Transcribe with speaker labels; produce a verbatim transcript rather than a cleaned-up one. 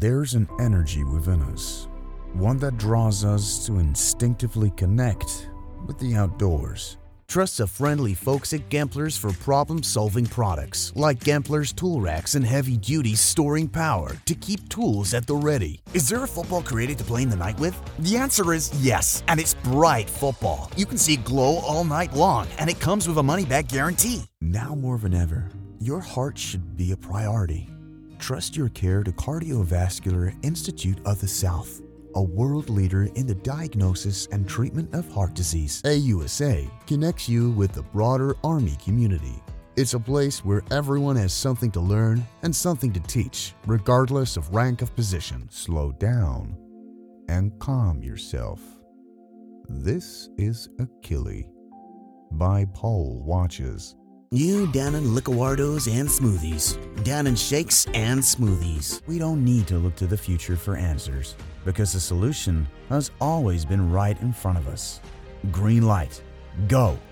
Speaker 1: There's an energy within us, one that draws us to instinctively connect with the outdoors.
Speaker 2: Trust the friendly folks at Gamblers for problem-solving products like Gamblers tool racks and heavy-duty storing power to keep tools at the ready. Is there a football created to play in the night with? The answer is yes, and it's bright football. You can see it glow all night long, and it comes with a money-back guarantee.
Speaker 1: Now more than ever, your heart should be a priority. Trust your care to Cardiovascular Institute of the South, a world leader in the diagnosis and treatment of heart disease. A U S A connects you with the broader Army community. It's a place where everyone has something to learn and something to teach, regardless of rank of position. Slow down and calm yourself. This is Achille by Pole Watches.
Speaker 2: You down in liquordos and smoothies, down in shakes and smoothies.
Speaker 1: We don't need to look to the future for answers, because the solution has always been right in front of us. Green light. Go.